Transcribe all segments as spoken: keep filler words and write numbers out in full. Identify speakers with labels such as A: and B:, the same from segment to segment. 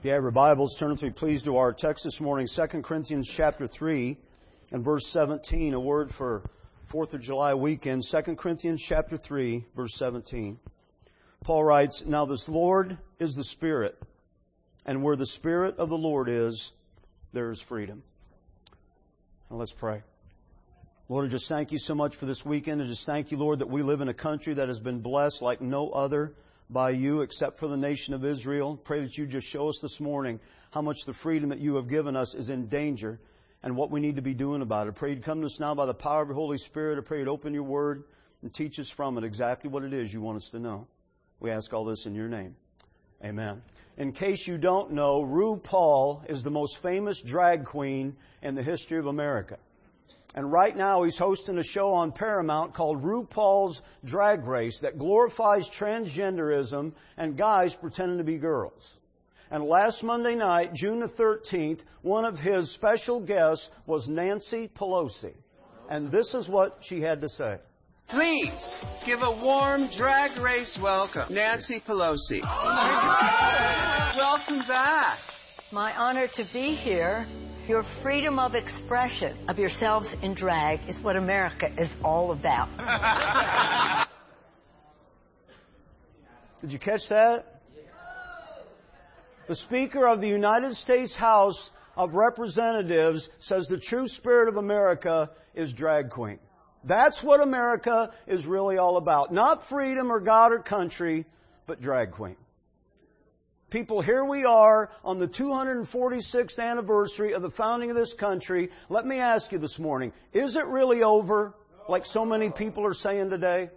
A: you have your Bibles, turn with me please to our text this morning, Second Corinthians chapter three and verse seventeen, a word for fourth of July weekend. Second Corinthians chapter three, verse seventeen. Paul writes, "Now this Lord is the Spirit, and where the Spirit of the Lord is, there is freedom." Now let's pray. Lord, I just thank you so much for this weekend. I just thank you, Lord, that we live in a country that has been blessed like no other by you except for the nation of Israel. Pray that you just show us this morning how much the freedom that you have given us is in danger and what we need to be doing about it. I pray you'd come to us now by the power of your Holy Spirit. I pray you'd open your word and teach us from it exactly what it is you want us to know. We ask all this in your name. Amen. In case you don't know, RuPaul is the most famous drag queen in the history of America. And right now he's hosting a show on Paramount called RuPaul's Drag Race that glorifies transgenderism and guys pretending to be girls. And last Monday night, June the thirteenth, one of his special guests was Nancy Pelosi. And this is what she had to say.
B: Please give a warm Drag Race welcome, Nancy Pelosi. Welcome back.
C: My honor to be here. Your freedom of expression of yourselves in drag is what America is all about.
A: Did you catch that? The Speaker of the United States House of Representatives says the true spirit of America is drag queen. That's what America is really all about. Not freedom or God or country, but drag queen. People, here we are on the two hundred forty-sixth anniversary of the founding of this country. Let me ask you this morning, is it really over, like so many people are saying today?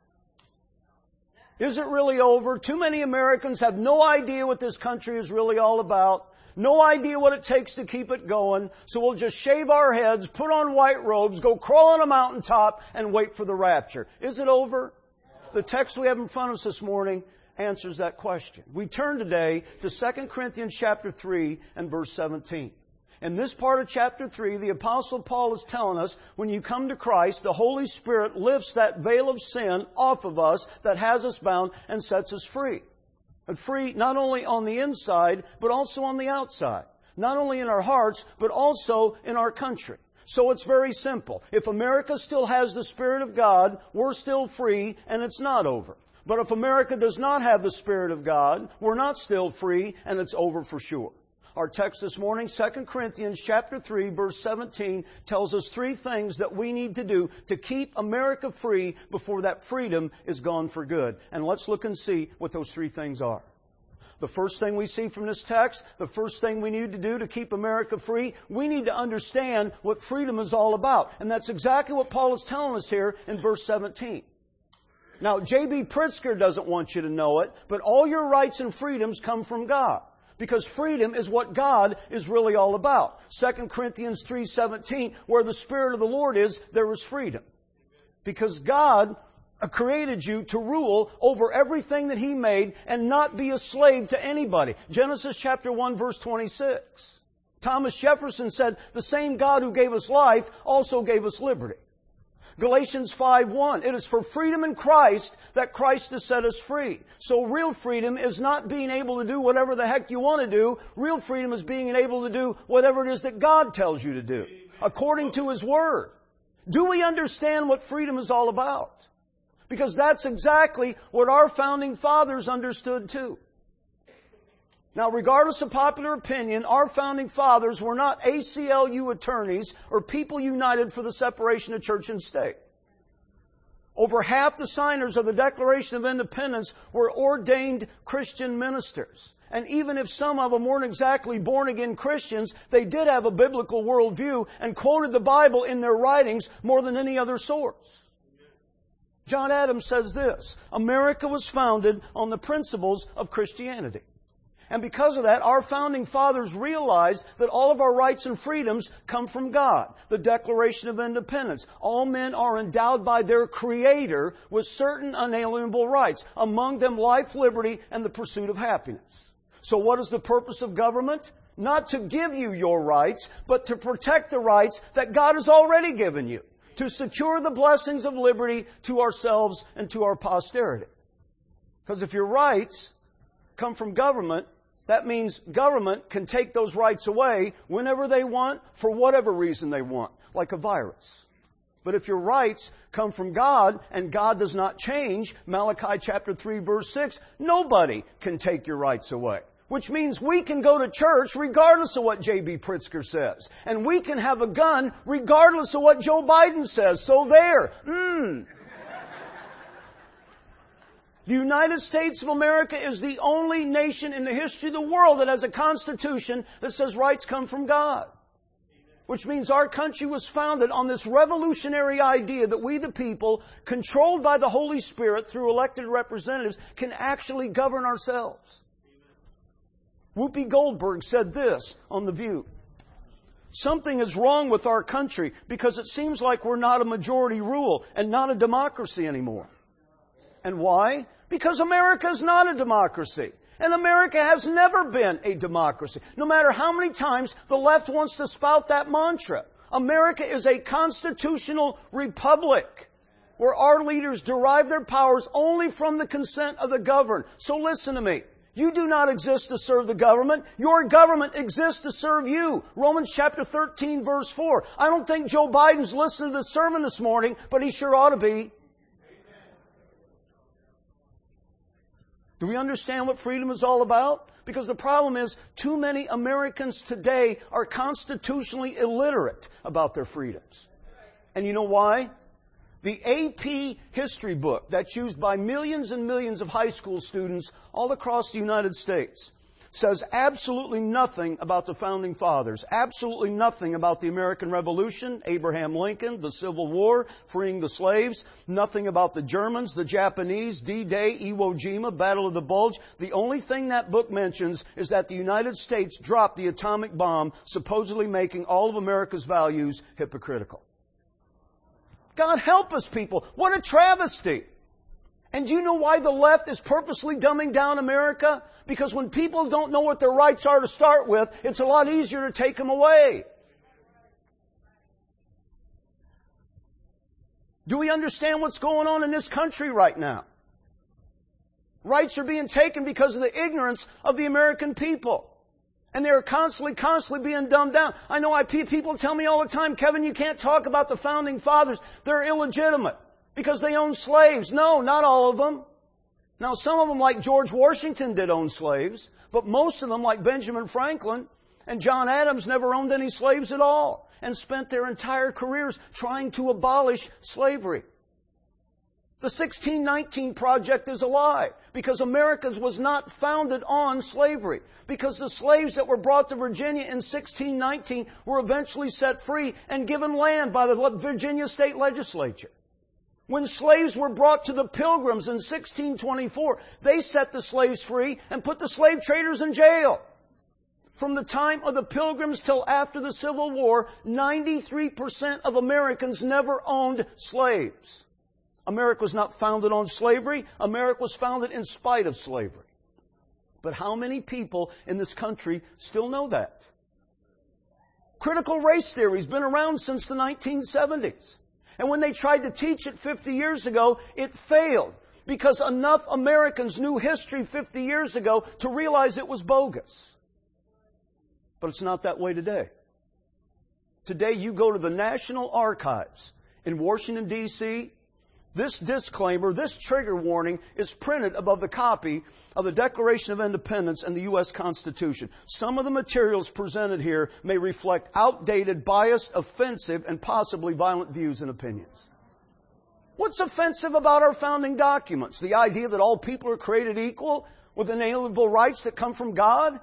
A: Is it really over? Too many Americans have no idea what this country is really all about. No idea what it takes to keep it going. So we'll just shave our heads, put on white robes, go crawl on a mountaintop, and wait for the rapture. Is it over? The text we have in front of us this morning answers that question. We turn today to Second Corinthians chapter three and verse seventeen. In this part of chapter three, the Apostle Paul is telling us when you come to Christ, the Holy Spirit lifts that veil of sin off of us that has us bound and sets us free. But free not only on the inside, but also on the outside. Not only in our hearts, but also in our country. So it's very simple. If America still has the Spirit of God, we're still free and it's not over. But if America does not have the Spirit of God, we're not still free, and it's over for sure. Our text this morning, Second Corinthians chapter three, verse seventeen, tells us three things that we need to do to keep America free before that freedom is gone for good. And let's look and see what those three things are. The first thing we see from this text, the first thing we need to do to keep America free, we need to understand what freedom is all about. And that's exactly what Paul is telling us here in verse seventeen. Now, J B Pritzker doesn't want you to know it, but all your rights and freedoms come from God. Because freedom is what God is really all about. Second Corinthians three seventeen, where the Spirit of the Lord is, there is freedom. Because God created you to rule over everything that He made and not be a slave to anybody. Genesis chapter one, verse twenty-six. Thomas Jefferson said, the same God who gave us life also gave us liberty. Galatians five one, it is for freedom in Christ that Christ has set us free. So real freedom is not being able to do whatever the heck you want to do. Real freedom is being able to do whatever it is that God tells you to do, according to His Word. Do we understand what freedom is all about? Because that's exactly what our founding fathers understood too. Now, regardless of popular opinion, our founding fathers were not A C L U attorneys or people united for the separation of church and state. Over half the signers of the Declaration of Independence were ordained Christian ministers. And even if some of them weren't exactly born-again Christians, they did have a biblical worldview and quoted the Bible in their writings more than any other source. John Adams says this, America was founded on the principles of Christianity. And because of that, our founding fathers realized that all of our rights and freedoms come from God. The Declaration of Independence. All men are endowed by their Creator with certain unalienable rights. Among them, life, liberty, and the pursuit of happiness. So what is the purpose of government? Not to give you your rights, but to protect the rights that God has already given you. To secure the blessings of liberty to ourselves and to our posterity. Because if your rights come from government, That means government can take those rights away whenever they want, for whatever reason they want, like a virus. But if your rights come from God and God does not change, Malachi chapter three verse six, nobody can take your rights away. Which means we can go to church regardless of what J B Pritzker says. And we can have a gun regardless of what Joe Biden says. So there. Mmm. The United States of America is the only nation in the history of the world that has a constitution that says rights come from God. Which means our country was founded on this revolutionary idea that we the people, controlled by the Holy Spirit through elected representatives, can actually govern ourselves. Whoopi Goldberg said this on The View. Something is wrong with our country because it seems like we're not a majority rule and not a democracy anymore. And why? Because America is not a democracy. And America has never been a democracy. No matter how many times the left wants to spout that mantra. America is a constitutional republic where our leaders derive their powers only from the consent of the governed. So listen to me. You do not exist to serve the government. Your government exists to serve you. Romans chapter thirteen verse four. I don't think Joe Biden's listening to the sermon this morning, but he sure ought to be. Do we understand what freedom is all about? Because the problem is, too many Americans today are constitutionally illiterate about their freedoms. And you know why? The A P history book that's used by millions and millions of high school students all across the United States says absolutely nothing about the Founding Fathers, absolutely nothing about the American Revolution, Abraham Lincoln, the Civil War, freeing the slaves, nothing about the Germans, the Japanese, D-Day, Iwo Jima, Battle of the Bulge. The only thing that book mentions is that the United States dropped the atomic bomb, supposedly making all of America's values hypocritical. God help us, people. What a travesty. And do you know why the left is purposely dumbing down America? Because when people don't know what their rights are to start with, it's a lot easier to take them away. Do we understand what's going on in this country right now? Rights are being taken because of the ignorance of the American people. And they're constantly, constantly being dumbed down. I know I, people tell me all the time, Kevin, you can't talk about the Founding Fathers. They're illegitimate because they own slaves. No, not all of them. Now, some of them, like George Washington, did own slaves. But most of them, like Benjamin Franklin and John Adams, never owned any slaves at all and spent their entire careers trying to abolish slavery. The sixteen nineteen Project is a lie because America was not founded on slavery. Because the slaves that were brought to Virginia in sixteen nineteen were eventually set free and given land by the Virginia State Legislature. When slaves were brought to the Pilgrims in sixteen twenty-four, they set the slaves free and put the slave traders in jail. From the time of the Pilgrims till after the Civil War, ninety-three percent of Americans never owned slaves. America was not founded on slavery. America was founded in spite of slavery. But how many people in this country still know that? Critical race theory has been around since the nineteen seventies. And when they tried to teach it fifty years ago, it failed. Because enough Americans knew history fifty years ago to realize it was bogus. But it's not that way today. Today you go to the National Archives in Washington, D C, this disclaimer, this trigger warning is printed above the copy of the Declaration of Independence and the U S Constitution. Some of the materials presented here may reflect outdated, biased, offensive, and possibly violent views and opinions. What's offensive about our founding documents? The idea that all people are created equal with inalienable rights that come from God?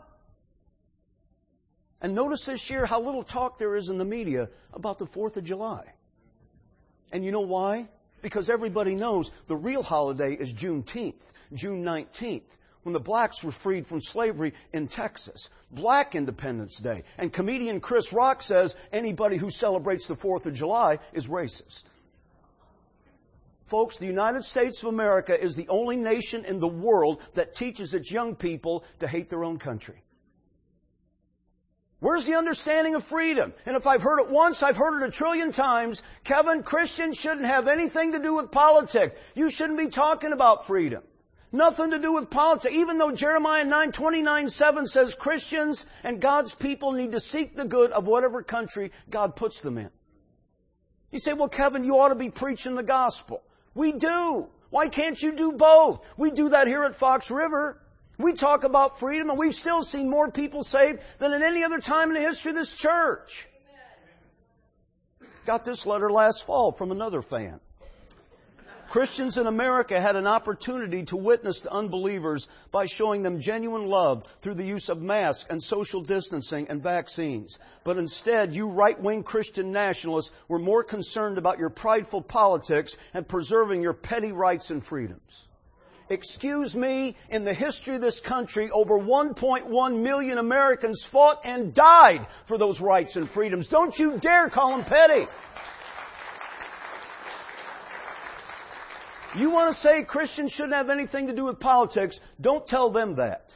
A: And notice this year how little talk there is in the media about the fourth of July. And you know why? Because everybody knows the real holiday is Juneteenth, June nineteenth, when the blacks were freed from slavery in Texas. Black Independence Day. And comedian Chris Rock says anybody who celebrates the fourth of July is racist. Folks, the United States of America is the only nation in the world that teaches its young people to hate their own country. Where's the understanding of freedom? And if I've heard it once, I've heard it a trillion times. Kevin, Christians shouldn't have anything to do with politics. You shouldn't be talking about freedom. Nothing to do with politics. Even though Jeremiah nine twenty-nine seven says Christians and God's people need to seek the good of whatever country God puts them in. You say, well, Kevin, you ought to be preaching the gospel. We do. Why can't you do both? We do that here at Fox River. We talk about freedom, and we've still seen more people saved than at any other time in the history of this church. Got this letter last fall from another fan. Christians in America had an opportunity to witness to unbelievers by showing them genuine love through the use of masks and social distancing and vaccines. But instead, you right-wing Christian nationalists were more concerned about your prideful politics and preserving your petty rights and freedoms. Excuse me, in the history of this country, over one point one million Americans fought and died for those rights and freedoms. Don't you dare call them petty. You want to say Christians shouldn't have anything to do with politics, don't tell them that.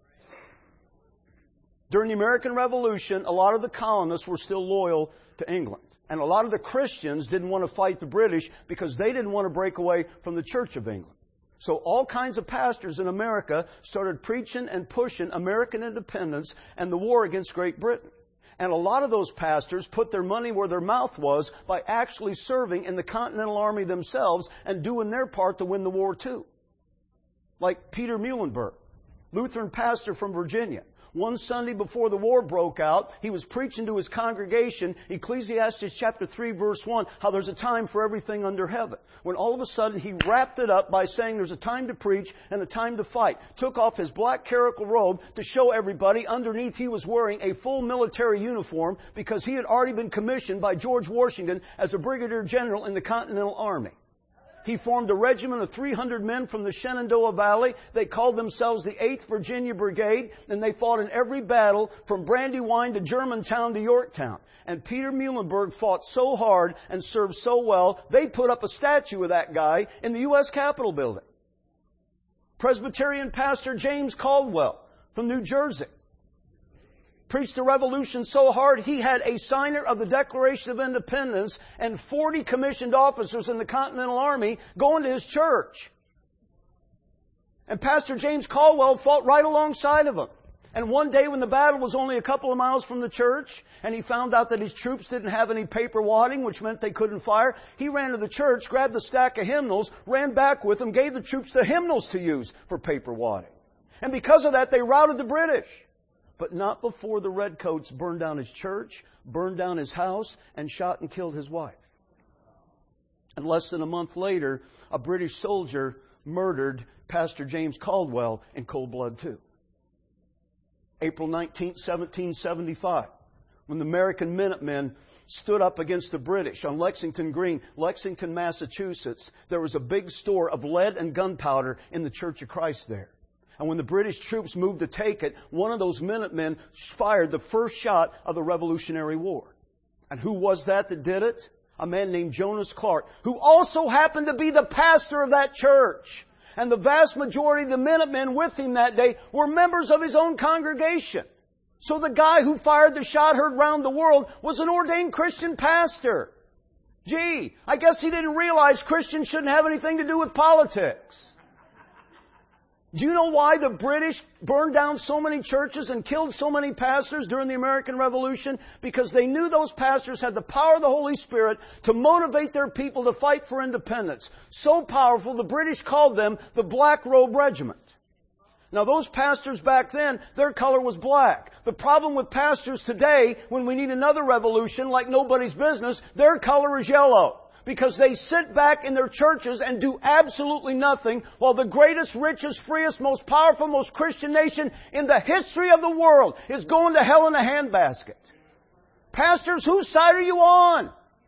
A: During the American Revolution, a lot of the colonists were still loyal to England. And a lot of the Christians didn't want to fight the British because they didn't want to break away from the Church of England. So all kinds of pastors in America started preaching and pushing American independence and the war against Great Britain. And a lot of those pastors put their money where their mouth was by actually serving in the Continental Army themselves and doing their part to win the war too. Like Peter Muhlenberg, Lutheran pastor from Virginia. One Sunday before the war broke out, he was preaching to his congregation, Ecclesiastes chapter three verse one, how there's a time for everything under heaven. When all of a sudden he wrapped it up by saying there's a time to preach and a time to fight. Took off his black clerical robe to show everybody underneath he was wearing a full military uniform because he had already been commissioned by George Washington as a brigadier general in the Continental Army. He formed a regiment of three hundred men from the Shenandoah Valley. They called themselves the eighth Virginia Brigade, and they fought in every battle from Brandywine to Germantown to Yorktown. And Peter Muhlenberg fought so hard and served so well, they put up a statue of that guy in the U S Capitol building. Presbyterian pastor James Caldwell from New Jersey preached the revolution so hard he had a signer of the Declaration of Independence and forty commissioned officers in the Continental Army going to his church. And Pastor James Caldwell fought right alongside of him. And one day when the battle was only a couple of miles from the church and he found out that his troops didn't have any paper wadding, which meant they couldn't fire, he ran to the church, grabbed a stack of hymnals, ran back with them, gave the troops the hymnals to use for paper wadding. And because of that, they routed the British. But not before the Redcoats burned down his church, burned down his house, and shot and killed his wife. And less than a month later, a British soldier murdered Pastor James Caldwell in cold blood too. April nineteenth, seventeen seventy-five, when the American Minutemen stood up against the British on Lexington Green, Lexington, Massachusetts, there was a big store of lead and gunpowder in the Church of Christ there. And when the British troops moved to take it, one of those Minutemen fired the first shot of the Revolutionary War. And who was that that did it? A man named Jonas Clark, who also happened to be the pastor of that church. And the vast majority of the Minutemen with him that day were members of his own congregation. So the guy who fired the shot heard round the world was an ordained Christian pastor. Gee, I guess he didn't realize Christians shouldn't have anything to do with politics. Do you know why the British burned down so many churches and killed so many pastors during the American Revolution? Because they knew those pastors had the power of the Holy Spirit to motivate their people to fight for independence. So powerful, the British called them the Black Robe Regiment. Now those pastors back then, their color was black. The problem with pastors today, when we need another revolution like nobody's business, their color is yellow. Because they sit back in their churches and do absolutely nothing while the greatest, richest, freest, most powerful, most Christian nation in the history of the world is going to hell in a handbasket. Pastors, whose side are you on?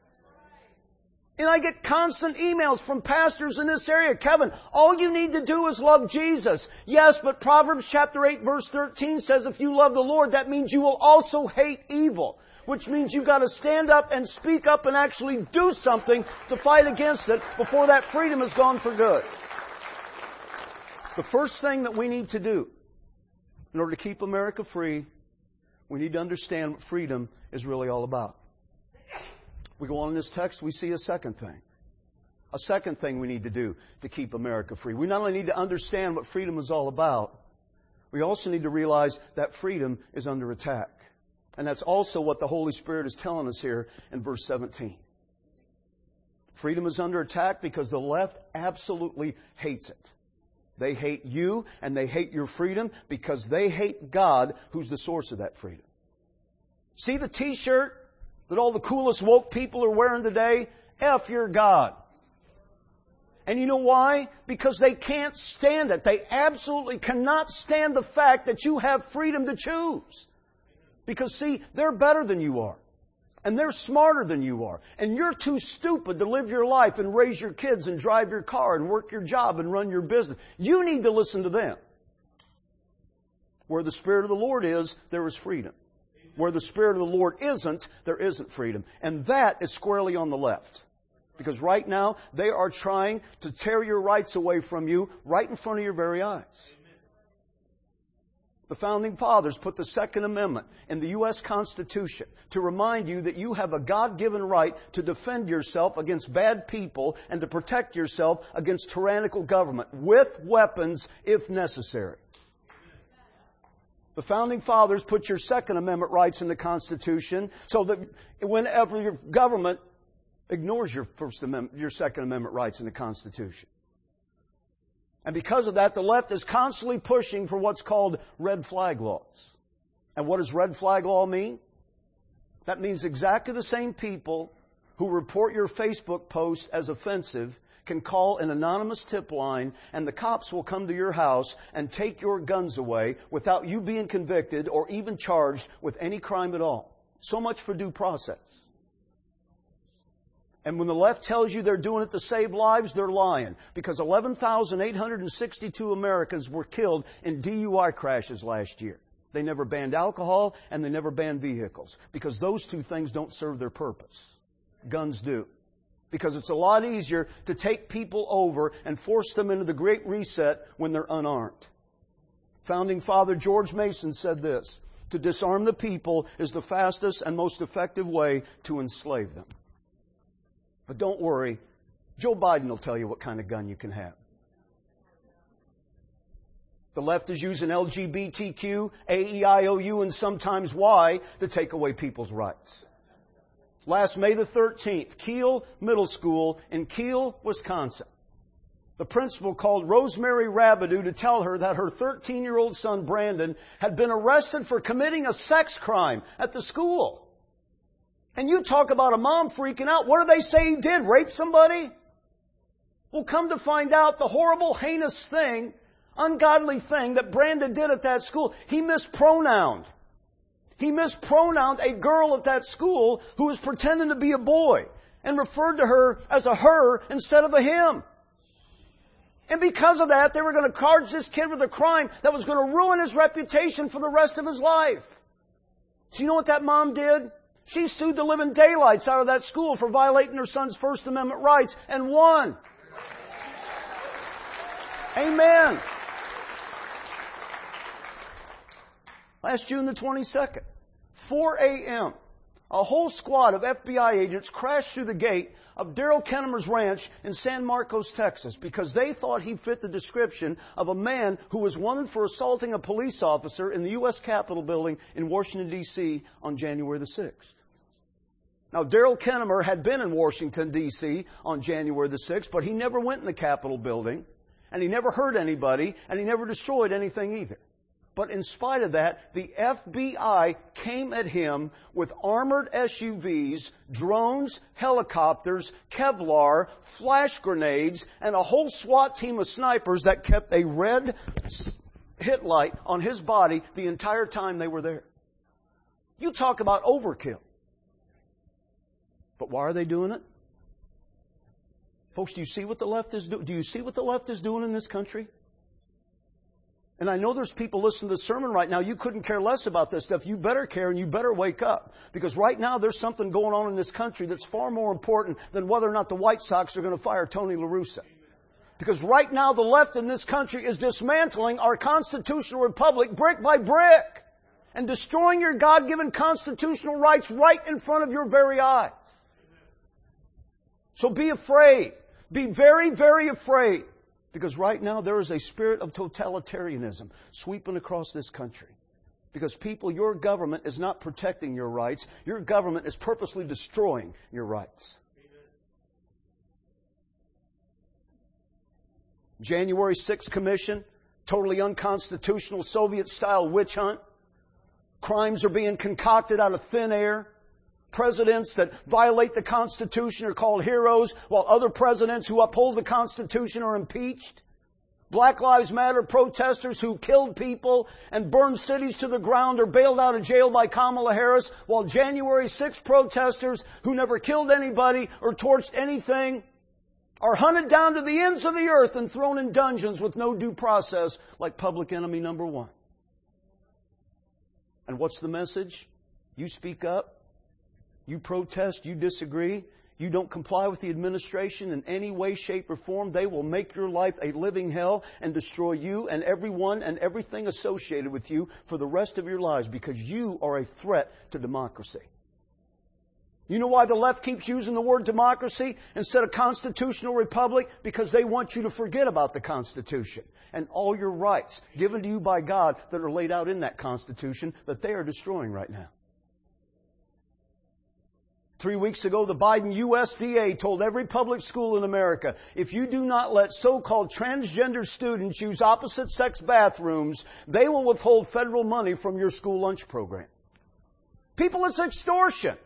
A: And I get constant emails from pastors in this area. Kevin, all you need to do is love Jesus. Yes, but Proverbs chapter eight verse thirteen says if you love the Lord, that means you will also hate evil. Which means you've got to stand up and speak up and actually do something to fight against it before that freedom is gone for good. The first thing that we need to do in order to keep America free, we need to understand what freedom is really all about. We go on in this text, we see a second thing. A second thing we need to do to keep America free. We not only need to understand what freedom is all about, we also need to realize that freedom is under attack. And that's also what the Holy Spirit is telling us here in verse seventeen. Freedom is under attack because the left absolutely hates it. They hate you and they hate your freedom because they hate God, who's the source of that freedom. See the t-shirt that all the coolest woke people are wearing today? F your God. And you know why? Because they can't stand it. They absolutely cannot stand the fact that you have freedom to choose. Because see, they're better than you are. And they're smarter than you are. And you're too stupid to live your life and raise your kids and drive your car and work your job and run your business. You need to listen to them. Where the Spirit of the Lord is, there is freedom. Where the Spirit of the Lord isn't, there isn't freedom. And that is squarely on the left. Because right now, they are trying to tear your rights away from you right in front of your very eyes. The Founding Fathers put the Second Amendment in the U S Constitution to remind you that you have a God-given right to defend yourself against bad people and to protect yourself against tyrannical government with weapons if necessary. The Founding Fathers put your Second Amendment rights in the Constitution so that whenever your government ignores your First Amendment, your Second Amendment rights in the Constitution. And because of that, the left is constantly pushing for what's called red flag laws. And what does red flag law mean? That means exactly the same people who report your Facebook post as offensive can call an anonymous tip line, and the cops will come to your house and take your guns away without you being convicted or even charged with any crime at all. So much for due process. And when the left tells you they're doing it to save lives, they're lying. Because eleven thousand eight hundred sixty-two Americans were killed in D U I crashes last year. They never banned alcohol and they never banned vehicles. Because those two things don't serve their purpose. Guns do. Because it's a lot easier to take people over and force them into the Great Reset when they're unarmed. Founding Father George Mason said this: to disarm the people is the fastest and most effective way to enslave them. But don't worry, Joe Biden will tell you what kind of gun you can have. The left is using L G B T Q, A E I O U, and sometimes Y to take away people's rights. Last May the thirteenth, Kiel Middle School in Kiel, Wisconsin. The principal called Rosemary Rabideau to tell her that her thirteen-year-old son, Brandon, had been arrested for committing a sex crime at the school. And you talk about a mom freaking out. What do they say he did? Rape somebody? Well, come to find out, the horrible, heinous thing, ungodly thing that Brandon did at that school, he mispronounced. He mispronounced a girl at that school who was pretending to be a boy and referred to her as a her instead of a him. And because of that, they were going to charge this kid with a crime that was going to ruin his reputation for the rest of his life. So you know what that mom did? She sued the living daylights out of that school for violating her son's First Amendment rights and won. Amen. Last June the twenty-second, four a.m., a whole squad of F B I agents crashed through the gate of Daryl Kennemer's ranch in San Marcos, Texas, because they thought he fit the description of a man who was wanted for assaulting a police officer in the U S Capitol building in Washington, D C on January the sixth. Now, Daryl Kennemer had been in Washington, D C on January the sixth, but he never went in the Capitol building, and he never hurt anybody, and he never destroyed anything either. But in spite of that, the F B I came at him with armored S U Vs, drones, helicopters, Kevlar, flash grenades, and a whole SWAT team of snipers that kept a red hit light on his body the entire time they were there. You talk about overkill. But why are they doing it? Folks, do you see what the left is doing? Do you see what the left is doing in this country? And I know there's people listening to the sermon right now. You couldn't care less about this stuff. You better care and you better wake up. Because right now there's something going on in this country that's far more important than whether or not the White Sox are going to fire Tony La Russa. Because right now the left in this country is dismantling our constitutional republic brick by brick. And destroying your God-given constitutional rights right in front of your very eyes. So be afraid. Be very, very afraid. Because right now there is a spirit of totalitarianism sweeping across this country. Because people, your government is not protecting your rights. Your government is purposely destroying your rights. January sixth Commission, totally unconstitutional Soviet-style witch hunt. Crimes are being concocted out of thin air. Presidents that violate the Constitution are called heroes, while other presidents who uphold the Constitution are impeached. Black Lives Matter protesters who killed people and burned cities to the ground are bailed out of jail by Kamala Harris, while January sixth protesters who never killed anybody or torched anything are hunted down to the ends of the earth and thrown in dungeons with no due process like public enemy number one. And what's the message? You speak up, you protest, you disagree, you don't comply with the administration in any way, shape, or form, they will make your life a living hell and destroy you and everyone and everything associated with you for the rest of your lives because you are a threat to democracy. You know why the left keeps using the word democracy instead of constitutional republic? Because they want you to forget about the Constitution and all your rights given to you by God that are laid out in that Constitution that they are destroying right now. Three weeks ago, the Biden U S D A told every public school in America, if you do not let so-called transgender students use opposite-sex bathrooms, they will withhold federal money from your school lunch program. People, it's extortion.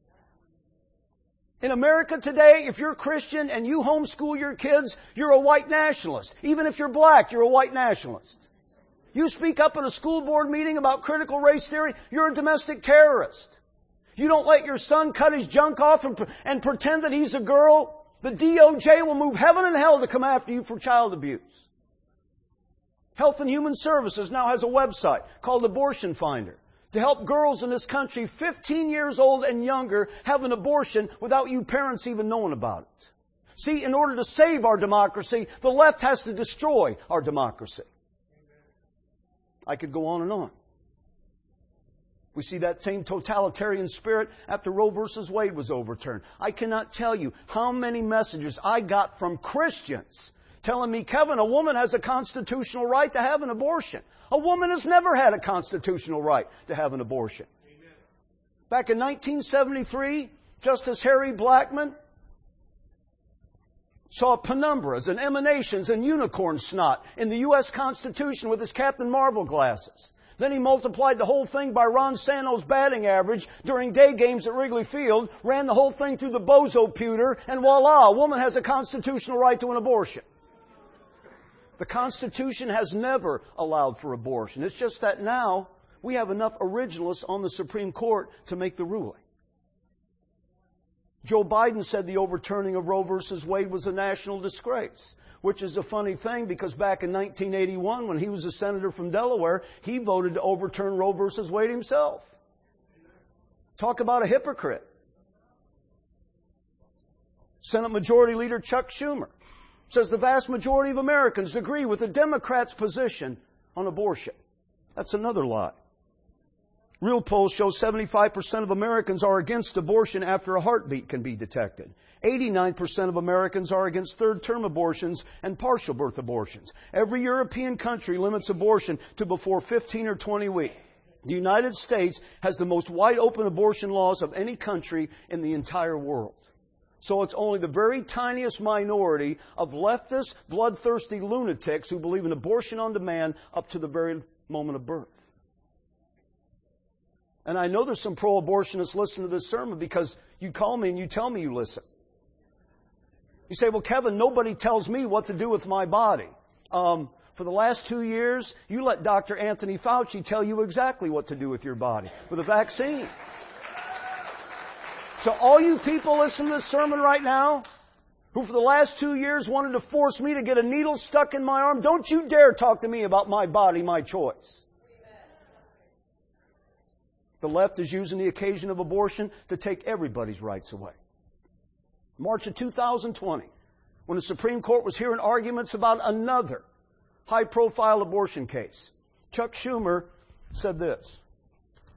A: In America today, if you're Christian and you homeschool your kids, you're a white nationalist. Even if you're black, you're a white nationalist. You speak up at a school board meeting about critical race theory, you're a domestic terrorist. You don't let your son cut his junk off and, and pretend that he's a girl, the D O J will move heaven and hell to come after you for child abuse. Health and Human Services now has a website called Abortion Finder to help girls in this country fifteen years old and younger have an abortion without you parents even knowing about it. See, in order to save our democracy, the left has to destroy our democracy. I could go on and on. We see that same totalitarian spirit after Roe versus Wade was overturned. I cannot tell you how many messages I got from Christians telling me, Kevin, a woman has a constitutional right to have an abortion. A woman has never had a constitutional right to have an abortion. Amen. Back in nineteen seventy-three, Justice Harry Blackmun saw penumbras and emanations and unicorn snot in the U S Constitution with his Captain Marvel glasses. Then he multiplied the whole thing by Ron Santo's batting average during day games at Wrigley Field, ran the whole thing through the bozo-pewter, and voila, a woman has a constitutional right to an abortion. The Constitution has never allowed for abortion. It's just that now we have enough originalists on the Supreme Court to make the ruling. Joe Biden said the overturning of Roe versus Wade was a national disgrace. Which is a funny thing because back in nineteen eighty-one, when he was a senator from Delaware, he voted to overturn Roe versus Wade himself. Talk about a hypocrite. Senate Majority Leader Chuck Schumer says the vast majority of Americans agree with the Democrats' position on abortion. That's another lie. Real polls show seventy-five percent of Americans are against abortion after a heartbeat can be detected. eighty-nine percent of Americans are against third-term abortions and partial birth abortions. Every European country limits abortion to before fifteen or twenty weeks. The United States has the most wide-open abortion laws of any country in the entire world. So it's only the very tiniest minority of leftist, bloodthirsty lunatics who believe in abortion on demand up to the very moment of birth. And I know there's some pro-abortionists listening to this sermon because you call me and you tell me you listen. You say, well, Kevin, nobody tells me what to do with my body. Um, for the last two years, you let Doctor Anthony Fauci tell you exactly what to do with your body with a vaccine. So all you people listening to this sermon right now, who for the last two years wanted to force me to get a needle stuck in my arm, don't you dare talk to me about my body, my choice. The left is using the occasion of abortion to take everybody's rights away. March of two thousand twenty, when the Supreme Court was hearing arguments about another high-profile abortion case, Chuck Schumer said this.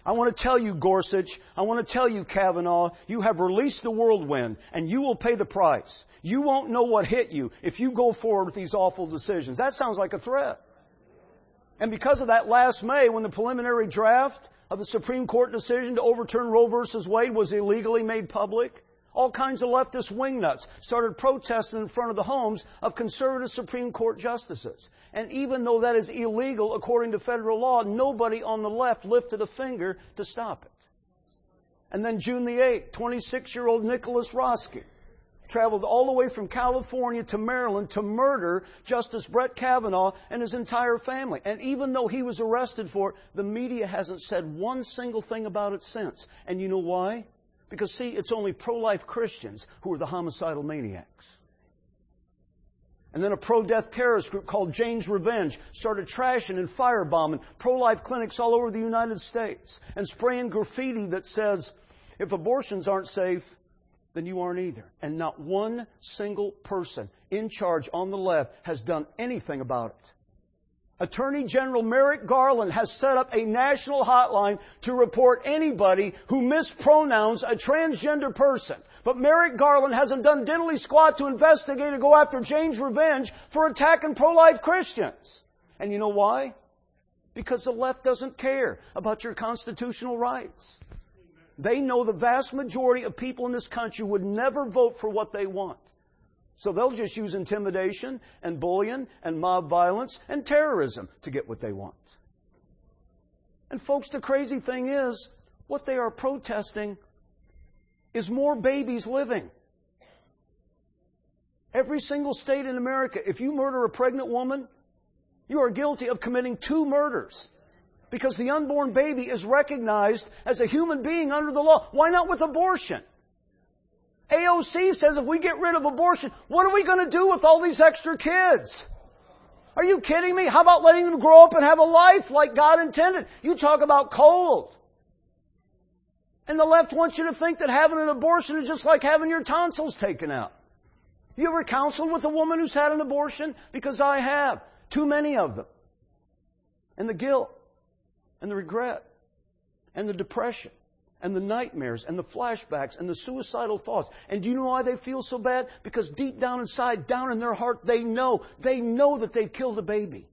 A: I want to tell you, Gorsuch, I want to tell you, Kavanaugh, you have released the whirlwind, and you will pay the price. You won't know what hit you if you go forward with these awful decisions. That sounds like a threat. And because of that, last May, when the preliminary draft of the Supreme Court decision to overturn Roe versus Wade was illegally made public, all kinds of leftist wingnuts started protesting in front of the homes of conservative Supreme Court justices. And even though that is illegal according to federal law, nobody on the left lifted a finger to stop it. And then June the eighth, twenty-six-year-old Nicholas Roski traveled all the way from California to Maryland to murder Justice Brett Kavanaugh and his entire family. And even though he was arrested for it, the media hasn't said one single thing about it since. And you know why? Because, see, it's only pro-life Christians who are the homicidal maniacs. And then a pro-death terrorist group called Jane's Revenge started trashing and firebombing pro-life clinics all over the United States and spraying graffiti that says, if abortions aren't safe, then you aren't either. And not one single person in charge on the left has done anything about it. Attorney General Merrick Garland has set up a national hotline to report anybody who mispronouns a transgender person. But Merrick Garland hasn't done diddly squat to investigate or go after Jane's Revenge for attacking pro-life Christians. And you know why? Because the left doesn't care about your constitutional rights. They know the vast majority of people in this country would never vote for what they want. So they'll just use intimidation and bullying and mob violence and terrorism to get what they want. And folks, the crazy thing is, what they are protesting is more babies living. Every single state in America, if you murder a pregnant woman, you are guilty of committing two murders. Because the unborn baby is recognized as a human being under the law. Why not with abortion? A O C says if we get rid of abortion, what are we going to do with all these extra kids? Are you kidding me? How about letting them grow up and have a life like God intended? You talk about cold. And the left wants you to think that having an abortion is just like having your tonsils taken out. You ever counseled with a woman who's had an abortion? Because I have. Too many of them. And the guilt, and the regret, and the depression, and the nightmares, and the flashbacks, and the suicidal thoughts. And do you know why they feel so bad? Because deep down inside, down in their heart, they know. They know that they've killed a baby.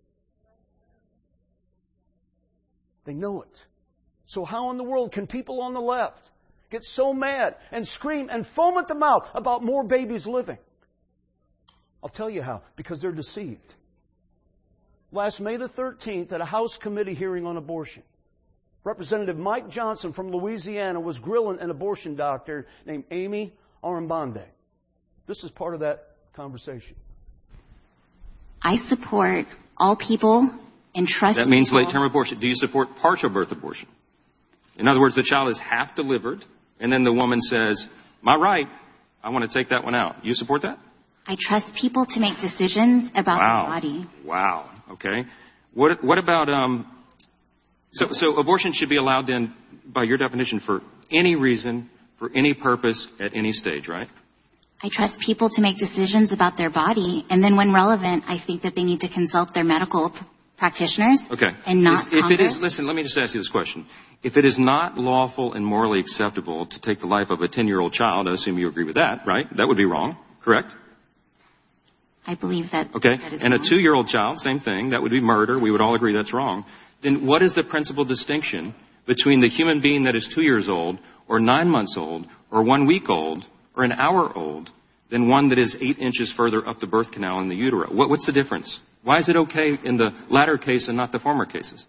A: They know it. So how in the world can people on the left get so mad and scream and foam at the mouth about more babies living? I'll tell you how. Because they're deceived. Last May the thirteenth, at a House committee hearing on abortion, Representative Mike Johnson from Louisiana was grilling an abortion doctor named Amy Arambande. This is part of that conversation.
D: I support all people and trust
E: That means
D: people.
E: late-term abortion. Do you support partial birth abortion? In other words, the child is half delivered, and then the woman says, my right, I want to take that one out. You support that?
D: I trust people to make decisions about
E: wow.
D: their body.
E: Wow. Okay. What what about um? So so abortion should be allowed then, by your definition, for any reason, for any purpose, at any stage, right?
D: I trust people to make decisions about their body, and then when relevant, I think that they need to consult their medical p- practitioners.
E: Okay.
D: And not
E: Is, if
D: Congress.
E: it is, listen, let me just ask you this question: if it is not lawful and morally acceptable to take the life of a ten-year-old child, I assume you agree with that, right? That would be wrong, correct?
D: I believe that.
E: Okay.
D: That is
E: and
D: wrong.
E: a two-year-old child, same thing. That would be murder. We would all agree that's wrong. Then what is the principal distinction between the human being that is two years old or nine months old or one week old or an hour old than one that is eight inches further up the birth canal in the utero? What, what's the difference? Why is it okay in the latter case and not the former cases?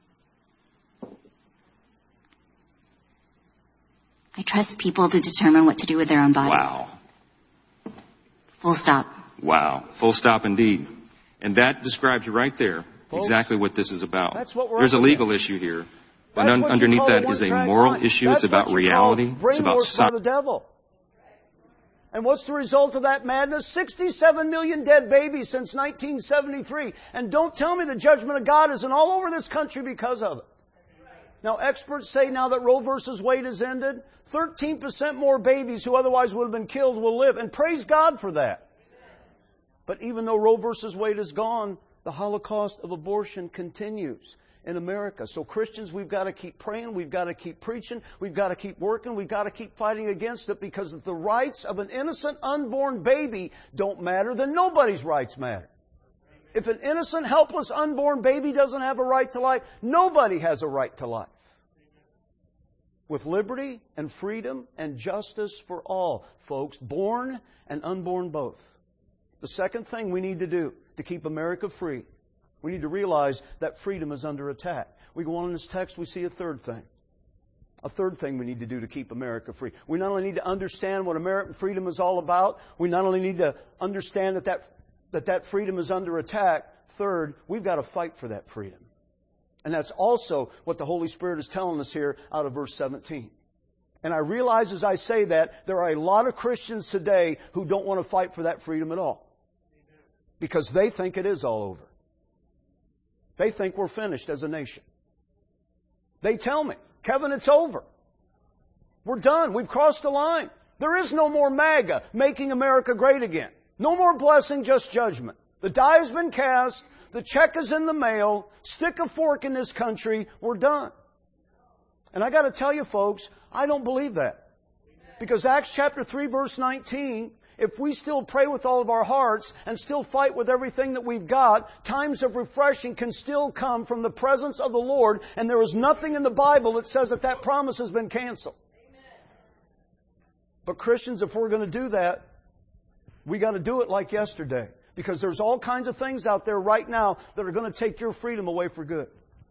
D: I trust people to determine what to do with their own bodies.
E: Wow.
D: Full stop.
E: Wow. Full stop indeed. And that describes right there
A: Folks,
E: exactly what this is about.
A: That's what we're
E: There's a
A: up
E: legal
A: against.
E: issue here.
A: That's
E: And un-
A: what you
E: underneath
A: call
E: that
A: a
E: is a
A: one-track
E: moral
A: mind.
E: issue.
A: That's
E: It's about
A: what you
E: reality.
A: call
E: It's about
A: brainwashed by
E: science.
A: the devil. And what's the result of that madness? sixty-seven million dead babies since nineteen seventy-three. And don't tell me the judgment of God isn't all over this country because of it. Now, experts say now that Roe versus Wade has ended, thirteen percent more babies who otherwise would have been killed will live. And praise God for that. But even though Roe versus Wade is gone, the Holocaust of abortion continues. in America. So Christians, we've got to keep praying, we've got to keep preaching, we've got to keep working, we've got to keep fighting against it, because if the rights of an innocent unborn baby don't matter, then nobody's rights matter. If an innocent, helpless, unborn baby doesn't have a right to life, nobody has a right to life. With liberty and freedom and justice for all, folks, born and unborn both. The second thing we need to do to keep America free, we need to realize that freedom is under attack. We go on in this text, we see a third thing. A third thing we need to do to keep America free. We not only need to understand what American freedom is all about, we not only need to understand that that, that, that freedom is under attack. Third, we've got to fight for that freedom. And that's also what the Holy Spirit is telling us here out of verse seventeen. And I realize as I say that, there are a lot of Christians today who don't want to fight for that freedom at all. Because they think it is all over. They think we're finished as a nation. They tell me, Kevin, it's over. We're done. We've crossed the line. There is no more MAGA, making America great again. No more blessing, just judgment. The die has been cast. The check is in the mail. Stick a fork in this country. We're done. And I got to tell you, folks, I don't believe that. Because Acts chapter three, verse nineteen, if we still pray with all of our hearts and still fight with everything that we've got, times of refreshing can still come from the presence of the Lord. And there is nothing in the Bible that says that that promise has been canceled. But Christians, if we're going to do that, we got to do it like yesterday. Because there's all kinds of things out there right now that are going to take your freedom away for good.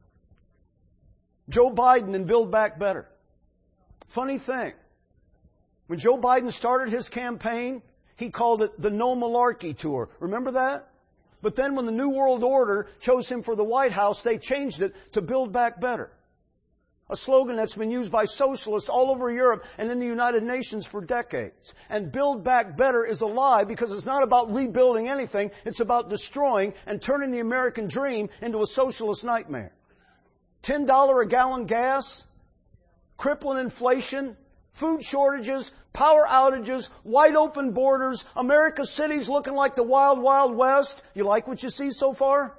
A: Joe Biden and Build Back Better. Funny thing. When Joe Biden started his campaign, he called it the No Malarkey Tour. Remember that? But then when the New World Order chose him for the White House, they changed it to Build Back Better. A slogan that's been used by socialists all over Europe and in the United Nations for decades. And Build Back Better is a lie, because it's not about rebuilding anything. It's about destroying and turning the American dream into a socialist nightmare. ten dollars a gallon gas, crippling inflation, food shortages, power outages, wide open borders, America's cities looking like the wild, wild west. You like what you see so far?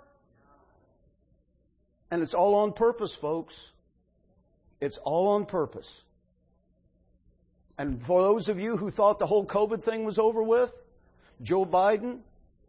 A: And it's all on purpose, folks. It's all on purpose. And for those of you who thought the whole COVID thing was over with, Joe Biden,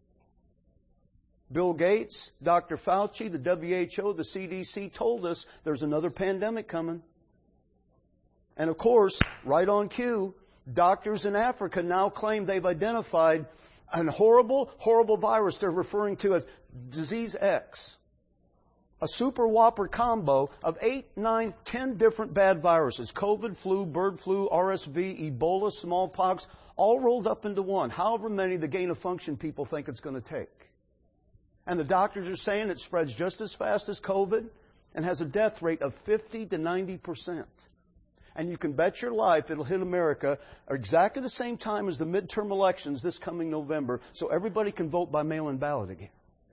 A: Bill Gates, Doctor Fauci, the W H O, the C D C told us there's another pandemic coming. And of course, right on cue, doctors in Africa now claim they've identified a horrible, horrible virus they're referring to as Disease X. A super whopper combo of eight, nine, ten different bad viruses. COVID, flu, bird flu, R S V, Ebola, smallpox, all rolled up into one. However many the gain of function people think it's going to take. And the doctors are saying it spreads just as fast as COVID and has a death rate of fifty to ninety percent. And you can bet your life it'll hit America at exactly the same time as the midterm elections this coming November, so everybody can vote by mail-in ballot again.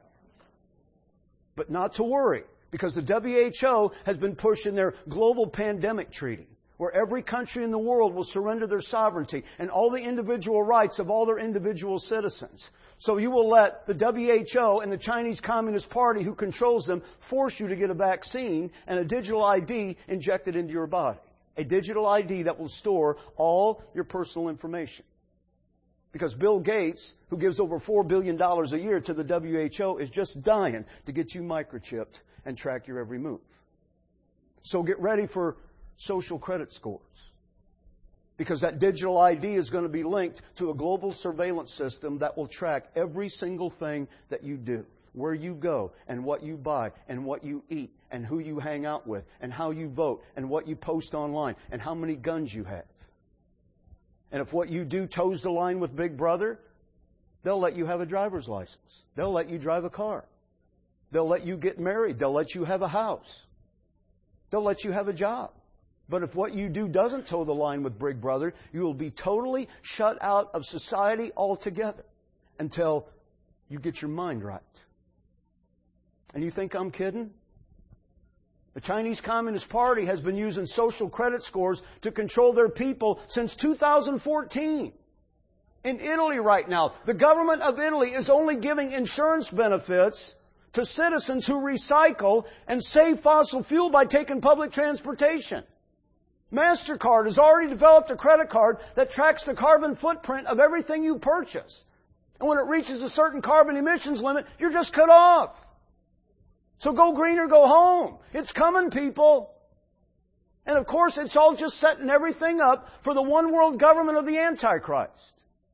A: But not to worry, because the W H O has been pushing their global pandemic treaty, where every country in the world will surrender their sovereignty and all the individual rights of all their individual citizens. So you will let the W H O and the Chinese Communist Party, who controls them, force you to get a vaccine and a digital I D injected into your body. A digital I D that will store all your personal information. Because Bill Gates, who gives over four billion dollars a year to the W H O, is just dying to get you microchipped and track your every move. So get ready for social credit scores. Because that digital I D is going to be linked to a global surveillance system that will track every single thing that you do. Where you go, and what you buy, and what you eat, and who you hang out with, and how you vote, and what you post online, and how many guns you have. And if what you do toes the line with Big Brother, they'll let you have a driver's license. They'll let you drive a car. They'll let you get married. They'll let you have a house. They'll let you have a job. But if what you do doesn't toe the line with Big Brother, you will be totally shut out of society altogether until you get your mind right. And you think I'm kidding? The Chinese Communist Party has been using social credit scores to control their people since two thousand fourteen. In Italy right now, the government of Italy is only giving insurance benefits to citizens who recycle and save fossil fuel by taking public transportation. MasterCard has already developed a credit card that tracks the carbon footprint of everything you purchase. And when it reaches a certain carbon emissions limit, you're just cut off. So go green or go home. It's coming, people. And of course, it's all just setting everything up for the one world government of the Antichrist.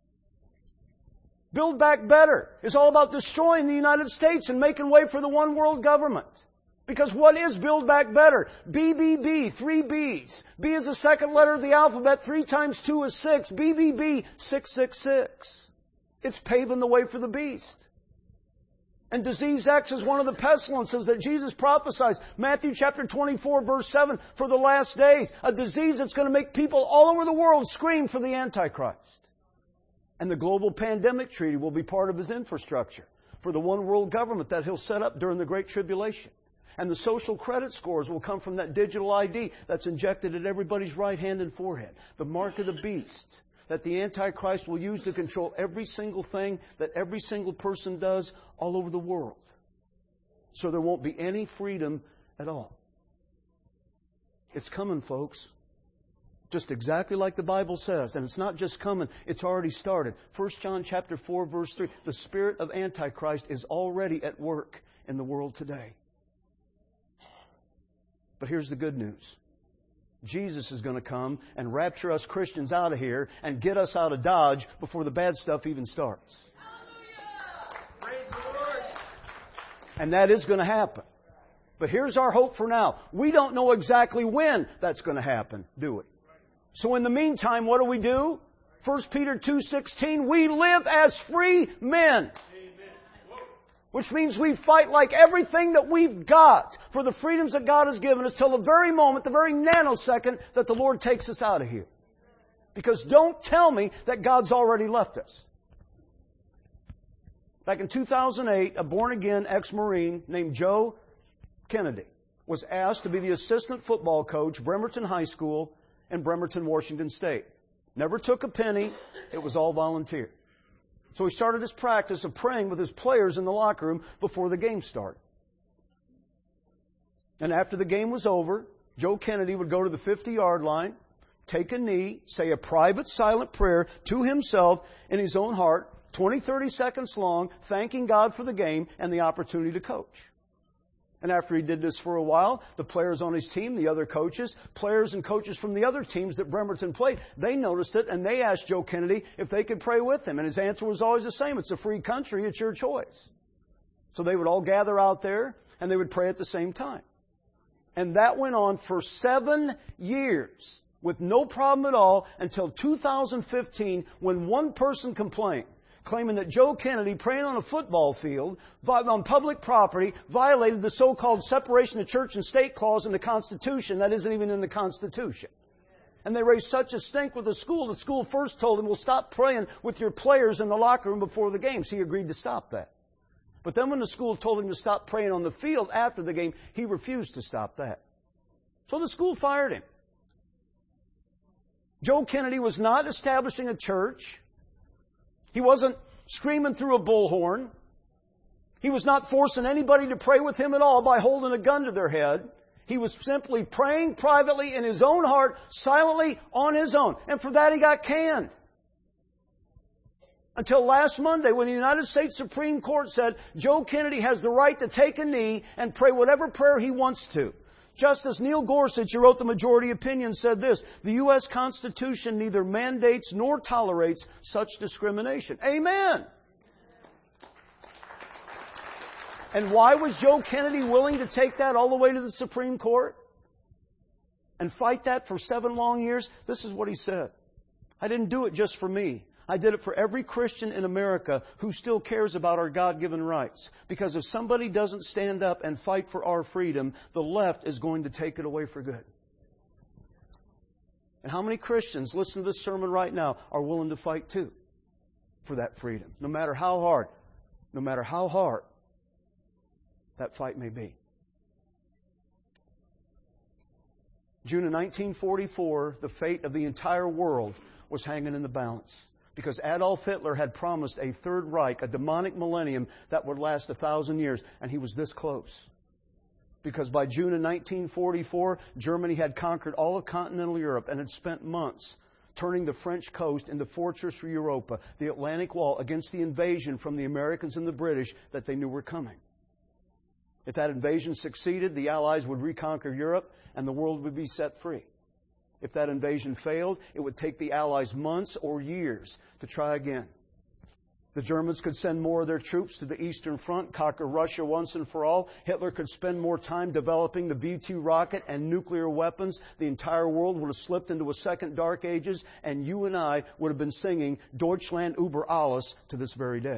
A: Build Back Better is all about destroying the United States and making way for the one world government. Because what is Build Back Better? B B B, three B's. B is the second letter of the alphabet. Three times two is six. B B B, six six six. It's paving the way for the beast. And disease X is one of the pestilences that Jesus prophesies. Matthew chapter twenty-four, verse seven, for the last days. A disease that's going to make people all over the world scream for the Antichrist. And the global pandemic treaty will be part of his infrastructure for the one world government that he'll set up during the Great Tribulation. And the social credit scores will come from that digital I D that's injected at everybody's right hand and forehead. The mark of the beast that the Antichrist will use to control every single thing that every single person does all over the world. So there won't be any freedom at all. It's coming, folks. Just exactly like the Bible says. And it's not just coming, it's already started. First John chapter four, verse three. The spirit of Antichrist is already at work in the world today. But here's the good news. Jesus is going to come and rapture us Christians out of here and get us out of Dodge before the bad stuff even starts. Praise the Lord. And that is going to happen. But here's our hope for now. We don't know exactly when that's going to happen, do we? So in the meantime, what do we do? First Peter two sixteen, we live as free men. Which means we fight like everything that we've got for the freedoms that God has given us till the very moment, the very nanosecond that the Lord takes us out of here. Because don't tell me that God's already left us. Back in two thousand eight, a born-again ex-Marine named Joe Kennedy was asked to be the assistant football coach, Bremerton High School in Bremerton, Washington State. Never took a penny. It was all volunteer. So he started his practice of praying with his players in the locker room before the game started. And after the game was over, Joe Kennedy would go to the fifty-yard line, take a knee, say a private silent prayer to himself in his own heart, twenty, thirty seconds long, thanking God for the game and the opportunity to coach. And after he did this for a while, the players on his team, the other coaches, players and coaches from the other teams that Bremerton played, they noticed it and they asked Joe Kennedy if they could pray with him. And his answer was always the same. It's a free country. It's your choice. So they would all gather out there and they would pray at the same time. And that went on for seven years with no problem at all until two thousand fifteen when one person complained, claiming that Joe Kennedy, praying on a football field on public property, violated the so-called separation of church and state clause in the Constitution that isn't even in the Constitution. And they raised such a stink with the school, the school first told him, well, stop praying with your players in the locker room before the games. He agreed to stop that. But then when the school told him to stop praying on the field after the game, he refused to stop that. So the school fired him. Joe Kennedy was not establishing a church. He wasn't screaming through a bullhorn. He was not forcing anybody to pray with him at all by holding a gun to their head. He was simply praying privately in his own heart, silently on his own. And for that he got canned. Until last Monday when the United States Supreme Court said Joe Kennedy has the right to take a knee and pray whatever prayer he wants to. Justice Neil Gorsuch, who wrote the majority opinion, said this, the U S Constitution neither mandates nor tolerates such discrimination. Amen. And why was Joe Kennedy willing to take that all the way to the Supreme Court and fight that for seven long years? This is what he said. I didn't do it just for me. I did it for every Christian in America who still cares about our God-given rights. Because if somebody doesn't stand up and fight for our freedom, the left is going to take it away for good. And how many Christians, listen to this sermon right now, are willing to fight too for that freedom? No matter how hard, no matter how hard that fight may be. June of nineteen forty-four, the fate of the entire world was hanging in the balance. Because Adolf Hitler had promised a Third Reich, a demonic millennium that would last a thousand years, and he was this close. Because by June of nineteen forty-four, Germany had conquered all of continental Europe and had spent months turning the French coast into Fortress Europa, the Atlantic Wall, against the invasion from the Americans and the British that they knew were coming. If that invasion succeeded, the Allies would reconquer Europe and the world would be set free. If that invasion failed, it would take the Allies months or years to try again. The Germans could send more of their troops to the Eastern Front, conquer Russia once and for all. Hitler could spend more time developing the V two rocket and nuclear weapons. The entire world would have slipped into a second dark ages, and you and I would have been singing Deutschland über alles to this very day.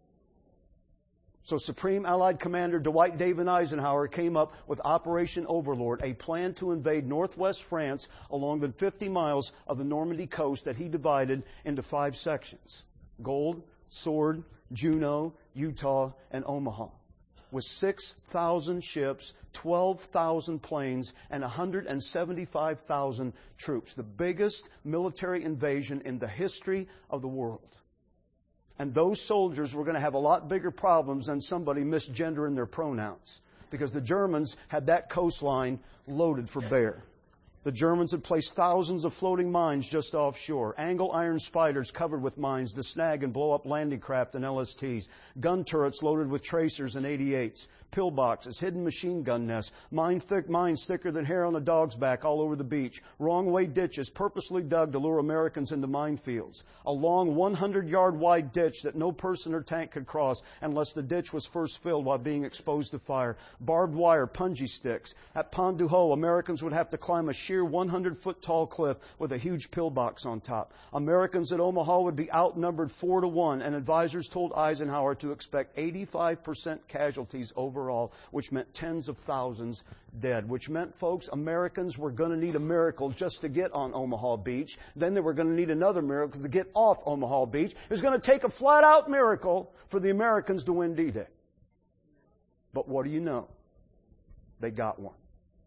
A: So Supreme Allied Commander Dwight David Eisenhower came up with Operation Overlord, a plan to invade northwest France along the fifty miles of the Normandy coast that he divided into five sections: Gold, Sword, Juno, Utah, and Omaha. With six thousand ships, twelve thousand planes, and one hundred seventy-five thousand troops. The biggest military invasion in the history of the world. And those soldiers were going to have a lot bigger problems than somebody misgendering their pronouns. Because the Germans had that coastline loaded for bear. The Germans had placed thousands of floating mines just offshore. Angle iron spiders covered with mines to snag and blow up landing craft and L S Ts. Gun turrets loaded with tracers and eighty-eights. Pillboxes, hidden machine gun nests. Mine thick, mines thicker than hair on a dog's back all over the beach. Wrong way ditches purposely dug to lure Americans into minefields. A long one hundred yard wide ditch that no person or tank could cross unless the ditch was first filled while being exposed to fire. Barbed wire, punji sticks. At Pont du Hoc, Americans would have to climb a sheer one hundred foot tall cliff with a huge pillbox on top. Americans at Omaha would be outnumbered four to one, and advisors told Eisenhower to expect eighty-five percent casualties overall, which meant tens of thousands dead, which meant, folks, Americans were going to need a miracle just to get on Omaha Beach. Then they were going to need another miracle to get off Omaha Beach. It was going to take a flat-out miracle for the Americans to win D-Day. But what do you know? They got one.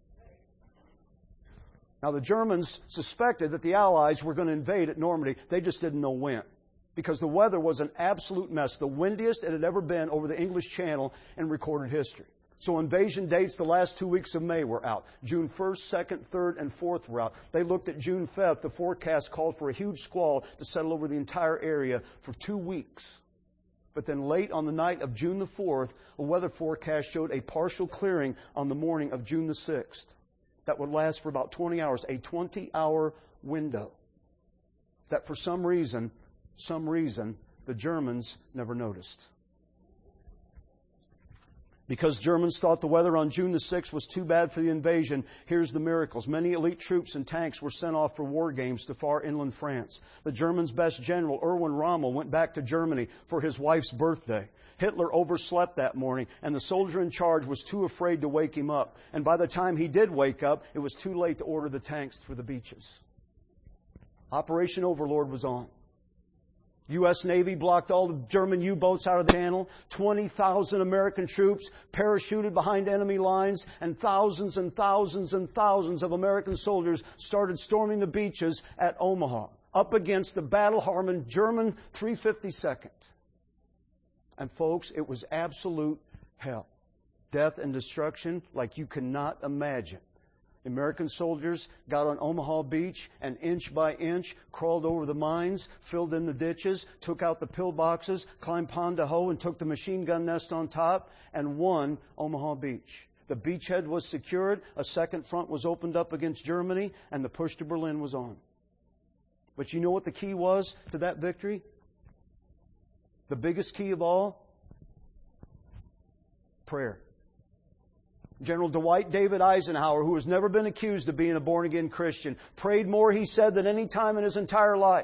A: Now, the Germans suspected that the Allies were going to invade at Normandy. They just didn't know when. Because the weather was an absolute mess, the windiest it had ever been over the English Channel in recorded history. So invasion dates, the last two weeks of May were out. June first, second, third, and fourth were out. They looked at June fifth. The forecast called for a huge squall to settle over the entire area for two weeks. But then late on the night of June the fourth, a weather forecast showed a partial clearing on the morning of June the sixth. That would last for about twenty hours, a twenty hour window that for some reason, some reason, the Germans never noticed. Because Germans thought the weather on June the sixth was too bad for the invasion, here's the miracles. Many elite troops and tanks were sent off for war games to far inland France. The Germans' best general, Erwin Rommel, went back to Germany for his wife's birthday. Hitler overslept that morning, and the soldier in charge was too afraid to wake him up. And by the time he did wake up, it was too late to order the tanks through the beaches. Operation Overlord was on. U S Navy blocked all the German U-boats out of the channel. twenty thousand American troops parachuted behind enemy lines, and thousands and thousands and thousands of American soldiers started storming the beaches at Omaha, up against the battle-hardened German three fifty-second. And folks, it was absolute hell. Death and destruction like you cannot imagine. American soldiers got on Omaha Beach and inch by inch crawled over the mines, filled in the ditches, took out the pillboxes, climbed Pont du Hoc and took the machine gun nest on top and won Omaha Beach. The beachhead was secured, a second front was opened up against Germany, and the push to Berlin was on. But you know what the key was to that victory? The biggest key of all? Prayer. General Dwight David Eisenhower, who has never been accused of being a born-again Christian, prayed more, he said, than any time in his entire life.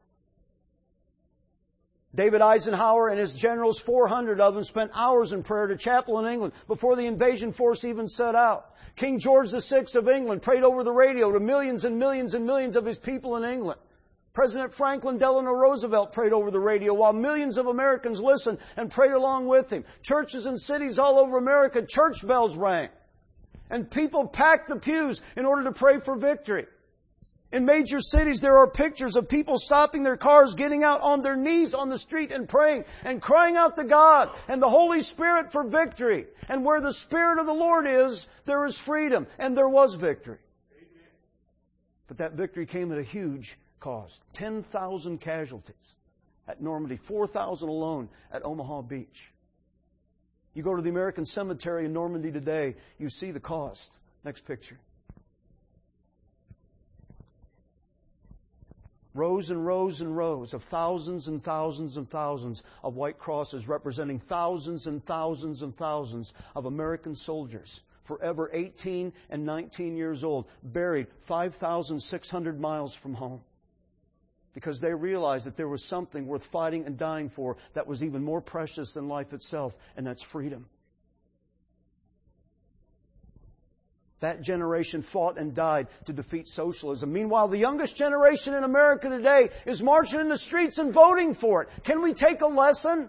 A: David Eisenhower and his generals, four hundred of them, spent hours in prayer at a chapel in England before the invasion force even set out. King George the Sixth of England prayed over the radio to millions and millions and millions of his people in England. President Franklin Delano Roosevelt prayed over the radio while millions of Americans listened and prayed along with him. Churches and cities all over America, church bells rang. And people packed the pews in order to pray for victory. In major cities, there are pictures of people stopping their cars, getting out on their knees on the street and praying and crying out to God and the Holy Spirit for victory. And where the Spirit of the Lord is, there is freedom. And there was victory. But that victory came at a huge cost. ten thousand casualties at Normandy, four thousand alone at Omaha Beach. You go to the American Cemetery in Normandy today, you see the cost. Next picture. Rows and rows and rows of thousands and thousands and thousands of white crosses representing thousands and thousands and thousands of American soldiers, forever eighteen and nineteen years old, buried five thousand six hundred miles from home. Because they realized that there was something worth fighting and dying for that was even more precious than life itself, and that's freedom. That generation fought and died to defeat socialism. Meanwhile, the youngest generation in America today is marching in the streets and voting for it. Can we take a lesson?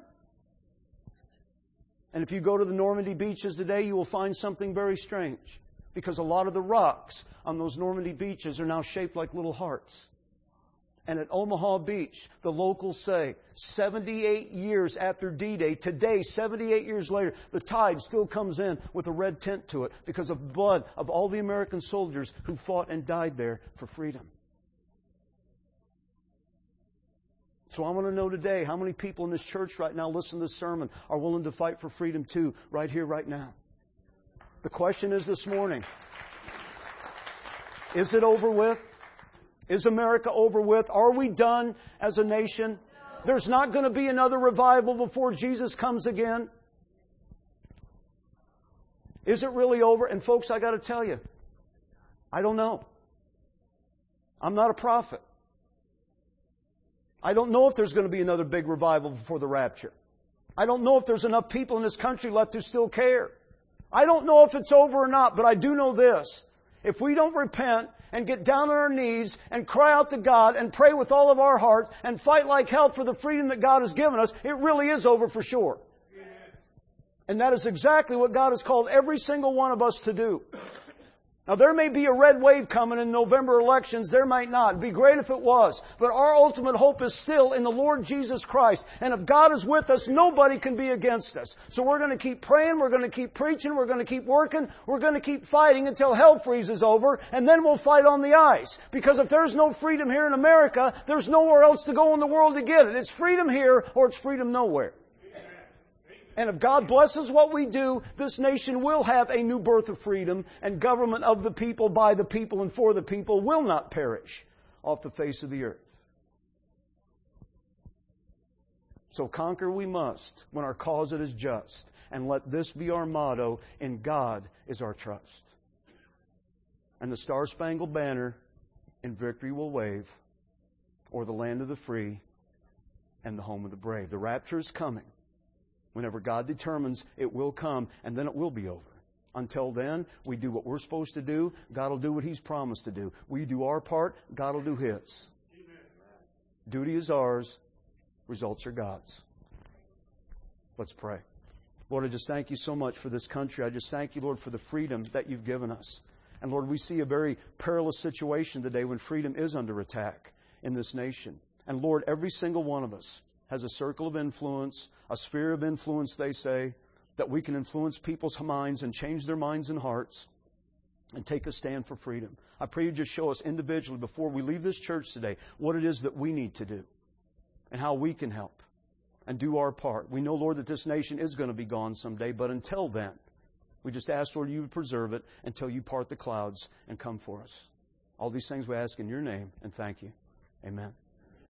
A: And if you go to the Normandy beaches today, you will find something very strange. Because a lot of the rocks on those Normandy beaches are now shaped like little hearts. And at Omaha Beach, the locals say, seventy-eight years after D-Day, today, seventy-eight years later, the tide still comes in with a red tint to it because of blood of all the American soldiers who fought and died there for freedom. So I want to know today how many people in this church right now listening to this sermon are willing to fight for freedom too, right here, right now. The question is this morning, is it over with? Is America over with? Are we done as a nation? There's not going to be another revival before Jesus comes again. Is it really over? And folks, I got to tell you, I don't know. I'm not a prophet. I don't know if there's going to be another big revival before the rapture. I don't know if there's enough people in this country left who still care. I don't know if it's over or not, but I do know this. If we don't repent and get down on our knees and cry out to God and pray with all of our heart and fight like hell for the freedom that God has given us, it really is over for sure. Amen. And that is exactly what God has called every single one of us to do. Now, there may be a red wave coming in November elections. There might not. It'd be great if it was. But our ultimate hope is still in the Lord Jesus Christ. And if God is with us, nobody can be against us. So we're going to keep praying. We're going to keep preaching. We're going to keep working. We're going to keep fighting until hell freezes over. And then we'll fight on the ice. Because if there's no freedom here in America, there's nowhere else to go in the world to get it. It's freedom here or it's freedom nowhere. And if God blesses what we do, this nation will have a new birth of freedom, and government of the people, by the people, and for the people will not perish off the face of the earth. So conquer we must when our cause it is just. And let this be our motto: in God is our trust. And the Star-Spangled Banner in victory will wave, or the land of the free and the home of the brave. The rapture is coming. Whenever God determines, it will come, and then it will be over. Until then, we do what we're supposed to do. God will do what He's promised to do. We do our part. God will do His. Amen. Duty is ours. Results are God's. Let's pray. Lord, I just thank You so much for this country. I just thank You, Lord, for the freedom that You've given us. And Lord, we see a very perilous situation today when freedom is under attack in this nation. And Lord, every single one of us has a circle of influence, a sphere of influence, they say, that we can influence people's minds and change their minds and hearts and take a stand for freedom. I pray You just show us individually before we leave this church today what it is that we need to do and how we can help and do our part. We know, Lord, that this nation is going to be gone someday, but until then, we just ask, Lord, You would preserve it until You part the clouds and come for us. All these things we ask in Your name, and thank You. Amen.